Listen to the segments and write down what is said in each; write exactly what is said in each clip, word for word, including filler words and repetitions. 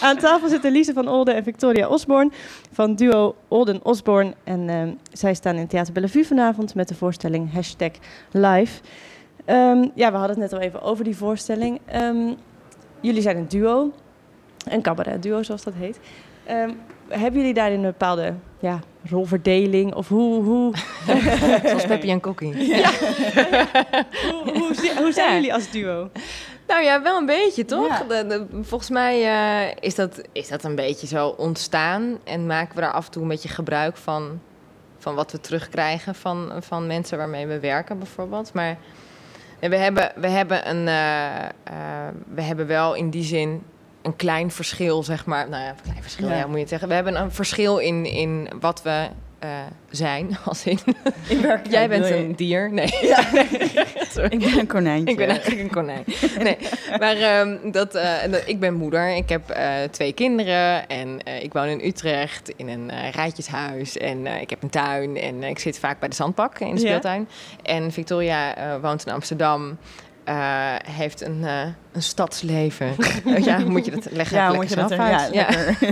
Aan tafel zitten Lise van Olden en Victoria Osborne van duo Olden Osborne. En um, zij staan in Theater Bellevue vanavond met de voorstelling Hashtag Live. Um, ja, we hadden het net al even over die voorstelling. Um, jullie zijn een duo, een cabaretduo zoals dat heet. Um, hebben jullie daarin een bepaalde ja, rolverdeling? Of hoe... hoe... Zoals Peppy en Kokkie. Ja. Ja. hoe, hoe, hoe zijn ja. jullie als duo? Nou ja, wel een beetje, toch? Ja. De, de, volgens mij uh, is, dat, is dat een beetje zo ontstaan. En maken we daar af en toe een beetje gebruik van... van wat we terugkrijgen van, van mensen waarmee we werken, bijvoorbeeld. Maar we hebben, we, hebben een, uh, uh, we hebben wel in die zin een klein verschil, zeg maar. Nou ja, een klein verschil, ja. Ja, moet je het zeggen. We hebben een verschil in, in wat we... Uh, zijn, als in... in Jij bent een dier. Nee. Ja. Ik ben een konijntje. Ik ben eigenlijk een konijn. Nee, maar um, dat, uh, dat, ik ben moeder. Ik heb uh, twee kinderen en uh, ik woon in Utrecht in een uh, rijtjeshuis. En uh, ik heb een tuin en uh, ik zit vaak bij de zandbak in de speeltuin. Ja. En Victoria uh, woont in Amsterdam. Uh, heeft een, uh, een stadsleven. Ja, moet je dat leggen? Ja, moet je dat er, ja, ja.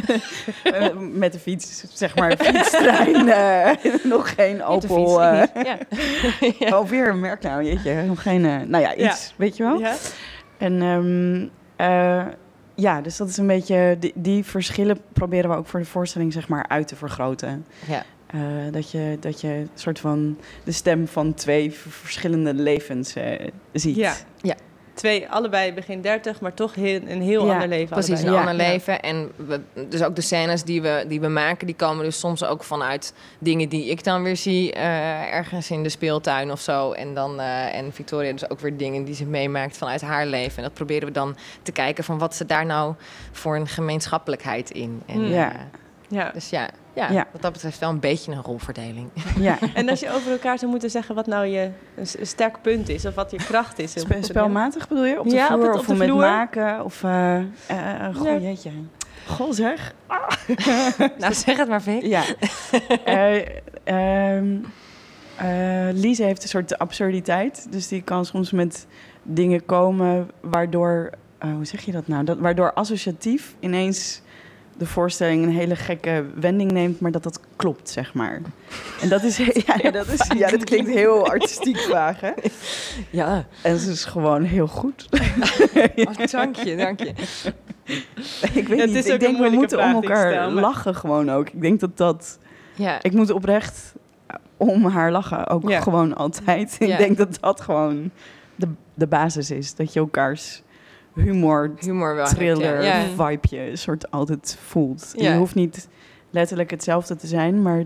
uh, met de fiets, zeg maar, fietstrein. Uh, nog geen Opel. Uh, ja. Ja. Alweer een merk nou, jeetje. Nog geen, uh, nou ja, iets, ja. Weet je wel. Ja. En um, uh, ja, dus dat is een beetje, die, die verschillen proberen we ook voor de voorstelling, zeg maar, uit te vergroten. Ja. Uh, dat je dat je een soort van de stem van twee verschillende levens uh, ziet. Ja. Ja. Twee, allebei begin dertig, maar toch heel, een heel ja, ander leven. Precies, allebei. een ja. ander ja. leven. En we, dus ook de scènes die we, die we maken, die komen dus soms ook vanuit dingen die ik dan weer zie uh, ergens in de speeltuin of zo. En dan uh, en Victoria dus ook weer dingen die ze meemaakt vanuit haar leven. En dat proberen we dan te kijken van wat ze daar nou voor een gemeenschappelijkheid in. En, ja. Uh, ja. Dus ja. Ja, ja, wat dat betreft wel een beetje een rolverdeling. Ja. En als je over elkaar zou moeten zeggen wat nou je een sterk punt is of wat je kracht is. Spe- spelmatig bedoel je? Op de ja, vloer op het, op of de met vloer. maken? Of, uh, uh, goh, ja. jeetje. Goh zeg. Ah. Nou, zeg het maar, Vic. Ja. uh, uh, uh, Lise heeft een soort absurditeit. Dus die kan soms met dingen komen waardoor... Uh, hoe zeg je dat nou? Dat, waardoor associatief ineens... de voorstelling een hele gekke wending neemt, maar dat dat klopt, zeg maar. En dat is, ja, dat is, ja, dat klinkt heel artistiek vaag, hè? Ja. En ze is gewoon heel goed. Oh, dank je, dank je. Ik weet ja, niet, ik denk we moeten om elkaar stel, maar... lachen gewoon ook. Ik denk dat dat... Ja. Ik moet oprecht om haar lachen, ook ja. gewoon altijd. Ik ja. denk dat dat gewoon de, de basis is, dat je elkaars... humor, humor wel thriller, ja. vibeje soort altijd voelt. Ja. Je hoeft niet letterlijk hetzelfde te zijn, maar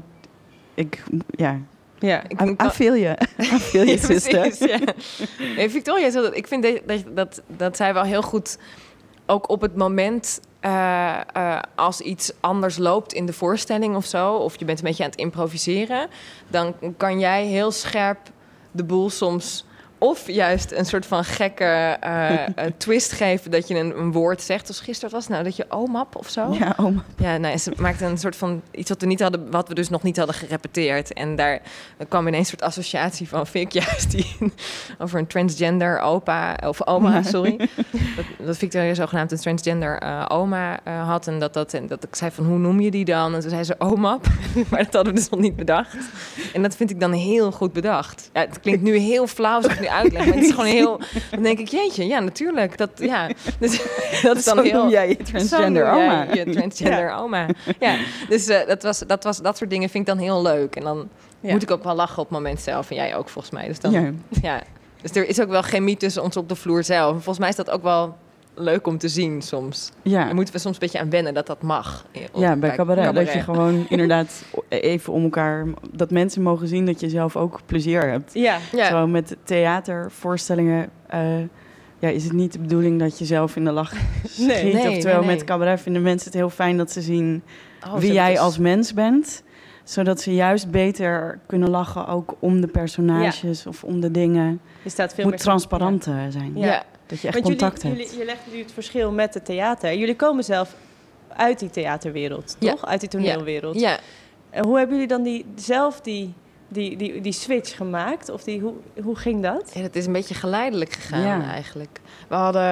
ik, ja... Ja, ik I, I feel you. I feel you, sister. Ja. Nee, Victoria, ik vind dat, dat, dat, dat zij wel heel goed... ook op het moment uh, uh, als iets anders loopt in de voorstelling of zo... of je bent een beetje aan het improviseren... dan kan jij heel scherp de boel soms... of juist een soort van gekke uh, twist geven dat je een, een woord zegt. Zoals gisteren was nou dat je omap of zo. Ja, omap. Ja, nou, ze maakte een soort van iets wat we niet hadden, wat we dus nog niet hadden gerepeteerd. En daar kwam ineens een soort associatie van Vic juist die over een transgender opa of oma, sorry. dat, dat Victoria zogenaamd een transgender uh, oma uh, had en dat dat en dat ik zei van hoe noem je die dan? En toen zei ze omap, maar dat hadden we dus nog niet bedacht. En dat vind ik dan heel goed bedacht. Ja, het klinkt nu heel flauw als ik nu uitleg, maar het is gewoon heel... Dan denk ik, jeetje, ja, natuurlijk. Dat, ja. Dus, dat is dan zo heel... noem jij je transgender oma. Je transgender ja. oma. Ja, dus uh, dat, was, dat, was, dat soort dingen vind ik dan heel leuk. En dan ja. moet ik ook wel lachen op het moment zelf. En jij ook, volgens mij. Dus, dan, ja. Ja. Dus er is ook wel chemie tussen ons op de vloer zelf. En volgens mij is dat ook wel... leuk om te zien soms. Ja. Daar moeten we soms een beetje aan wennen dat dat mag. Ja, bij cabaret. cabaret. Dat je gewoon inderdaad even om elkaar... dat mensen mogen zien dat je zelf ook plezier hebt. Ja. Ja. Zo met theatervoorstellingen... Uh, ja, is het niet de bedoeling dat je zelf in de lach schiet. Nee, nee, Oftewel nee, nee. met cabaret vinden mensen het heel fijn dat ze zien... Oh, wie jij dus... als mens bent. Zodat ze juist beter kunnen lachen ook om de personages ja. of om de dingen. Je staat veel moet meer transparanter ja. zijn. Ja. Ja. Dat je echt Want contact jullie, hebt. Jullie, je legt nu het verschil met het theater. Jullie komen zelf uit die theaterwereld, toch? Ja. Uit die toneelwereld. Ja. En hoe hebben jullie dan die, zelf die die, die, die switch gemaakt? Of die, hoe, hoe ging dat? Ja, het is een beetje geleidelijk gegaan Ja. eigenlijk. We hadden,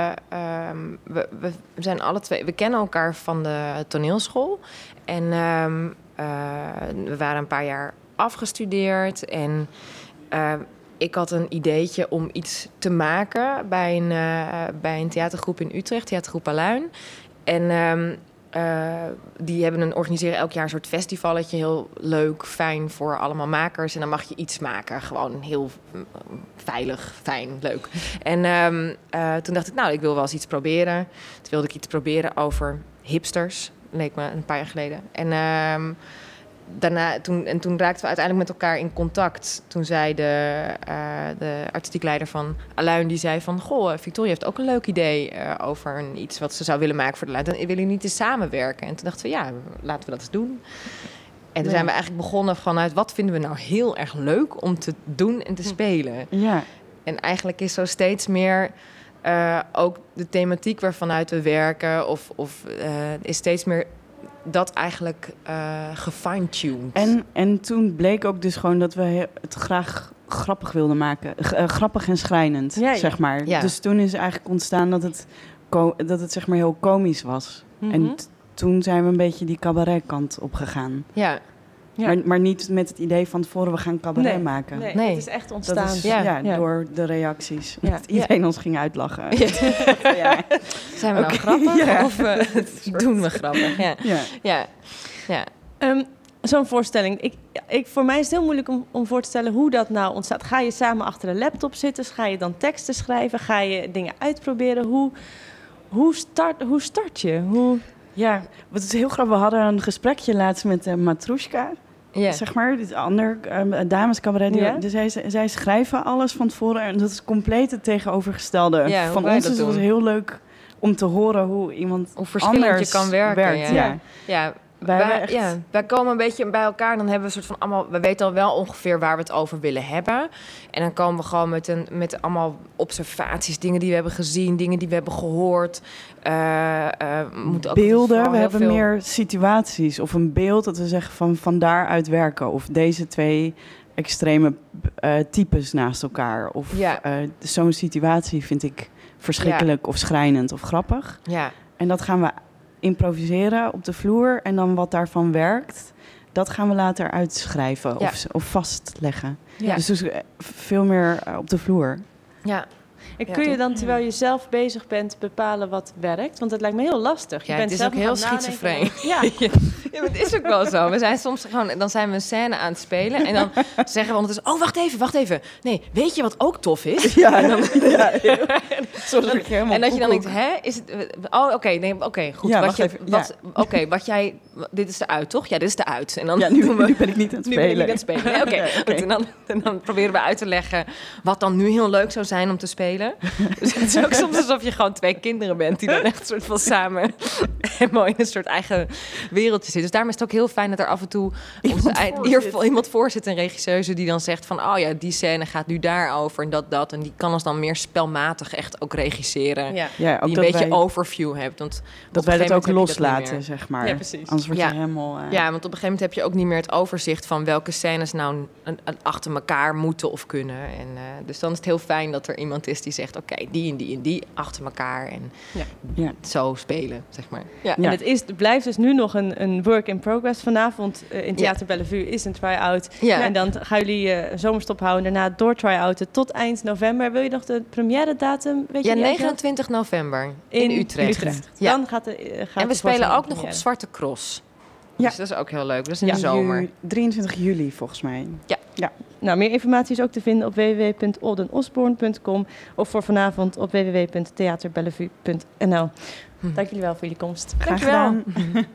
um, we, we zijn alle twee, we kennen elkaar van de toneelschool. En um, uh, we waren een paar jaar afgestudeerd. En uh, ik had een ideetje om iets te maken bij een, uh, bij een theatergroep in Utrecht, theatergroep Aluin. En um, uh, die hebben een, organiseren elk jaar een soort festivalletje. Heel leuk, fijn voor allemaal makers. En dan mag je iets maken. Gewoon heel uh, veilig, fijn, leuk. En um, uh, toen dacht ik, nou, ik wil wel eens iets proberen. Toen wilde ik iets proberen over hipsters. Leek me een paar jaar geleden. En... Um, Daarna, toen, en toen raakten we uiteindelijk met elkaar in contact. Toen zei de, uh, de artistiek leider van Aluin, die zei van... Goh, Victoria heeft ook een leuk idee uh, over een, iets wat ze zou willen maken voor de Aluin. Dan willen jullie niet eens samenwerken? En toen dachten we, ja, laten we dat eens doen. En toen ja. zijn we eigenlijk begonnen vanuit... wat vinden we nou heel erg leuk om te doen en te spelen? Ja. En eigenlijk is zo steeds meer... Uh, ook de thematiek waarvanuit we werken... of, of uh, is steeds meer... dat eigenlijk uh, gefine-tuned. En, en toen bleek ook dus gewoon dat we het graag grappig wilden maken. G- uh, grappig en schrijnend, ja, ja. zeg maar. Ja. Dus toen is eigenlijk ontstaan dat het, ko- dat het zeg maar heel komisch was. Mm-hmm. En t- toen zijn we een beetje die cabaretkant opgegaan. Ja. Ja. Maar, maar niet met het idee van tevoren, we gaan cabaret Nee. maken. Nee, Nee. het is echt Dat ontstaan. is, Ja. ja, Ja. door de reacties. Ja. Dat iedereen ons ging uitlachen. Ja. Ja. Zijn we nou Oké, grappig ja. of uh, doen we grappig? Ja. Ja. Ja. Ja. Um, Zo'n voorstelling. Ik, ik, voor mij is het heel moeilijk om, om voor te stellen hoe dat nou ontstaat. Ga je samen achter een laptop zitten? Ga je dan teksten schrijven? Ga je dingen uitproberen? Hoe, hoe, start, hoe start je? Hoe... Ja, wat is heel grappig. We hadden een gesprekje laatst met uh, Matrushka. Ja. Zeg maar, dit ander uh, damescabaret. Ja? Dus zij, zij schrijven alles van tevoren. En dat is compleet het tegenovergestelde. Ja, hoe van wij ons dat is het doen. heel leuk om te horen hoe iemand Hoe verschillend anders je kan werken. werkt. ja. Ja. Ja. Wij Wij, hebben echt- ja, wij komen een beetje bij elkaar. Dan hebben we een soort van allemaal. We weten al wel ongeveer waar we het over willen hebben. En dan komen we gewoon met, een, met allemaal observaties, dingen die we hebben gezien, dingen die we hebben gehoord. Uh, uh, we moeten ook beelden, vooral we heel hebben veel... meer situaties. Of een beeld dat we zeggen van, van daaruit werken. Of deze twee extreme uh, types naast elkaar. Of Ja. uh, zo'n situatie vind ik verschrikkelijk of schrijnend of grappig. Ja. En dat gaan we improviseren op de vloer. En dan wat daarvan werkt, dat gaan we later uitschrijven Ja. of, of vastleggen. Ja. Dus, dus veel meer uh, op de vloer. Ja. En Ja, kun je toch? dan, terwijl je zelf bezig bent, bepalen wat werkt? Want het lijkt me heel lastig. Je Ja, bent het is zelf ook nog heel aan het nadenken. schizofreen. Ja. Ja, maar het is ook wel zo. We zijn soms gewoon, dan zijn we een scène aan het spelen en dan zeggen we ondertussen: oh, wacht even, wacht even. Nee, weet je wat ook tof is? Ja, en dan, ja, Sorry, ik helemaal En dat je dan koekoek. denkt, hè, is het? Oh, oké, nee, oké, goed. Ja, wat wacht je, even, wat, oké, wat jij, dit is eruit, toch? Ja, dit is eruit. En dan Ja, nu, doen we, nu ben ik niet aan het nu ben ik spelen. niet aan het spelen. Nee, oké, Ja, oké. goed. En dan, en dan proberen we uit te leggen wat dan nu heel leuk zou zijn om te spelen. Dus het is ook soms alsof je gewoon twee kinderen bent die dan echt een soort van samen helemaal in een soort eigen wereldje zitten. Dus daarom is het ook heel fijn dat er af en toe Iemand onze ei- voor hier zit. vol- iemand voor zit, een regisseuse die dan zegt van, oh ja, die scène gaat nu daarover en dat, dat. En die kan ons dan meer spelmatig echt ook regisseren. Ja. Ja, ook Die dat een beetje wij, overview hebt. Want op dat een wij dat gegeven ook moment heb je dat niet loslaten, meer. zeg maar. Ja, precies. Anders word Ja. je helemaal... uh, Ja, want op een gegeven moment heb je ook niet meer het overzicht van welke scènes nou een, een achter elkaar moeten of kunnen. En, uh, dus dan is het heel fijn dat er iemand is die zegt, oké, die en die en die achter elkaar en Ja. Ja. zo spelen, zeg maar. Ja. Ja. En het, is, het blijft dus nu nog een, een work in progress. Vanavond uh, in Theater Bellevue is een try-out. Ja. En dan gaan jullie uh, een zomerstop houden. Daarna door try-outen tot eind november. Wil je nog de première datum? Weet Ja, je die negenentwintig november in, Utrecht. Ja. Dan gaat de, uh, gaat En de we spelen voorstelling ook in nog op première. Zwarte Cross. Ja. Dus dat is ook heel leuk. Dat is in Ja. de zomer. Ju- drieëntwintig juli volgens mij. Nou, meer informatie is ook te vinden op w w w punt oldenosborn punt com of voor vanavond op w w w punt theaterbellevue punt n l. Hm. Dank jullie wel voor jullie komst. Graag Dankjewel. gedaan.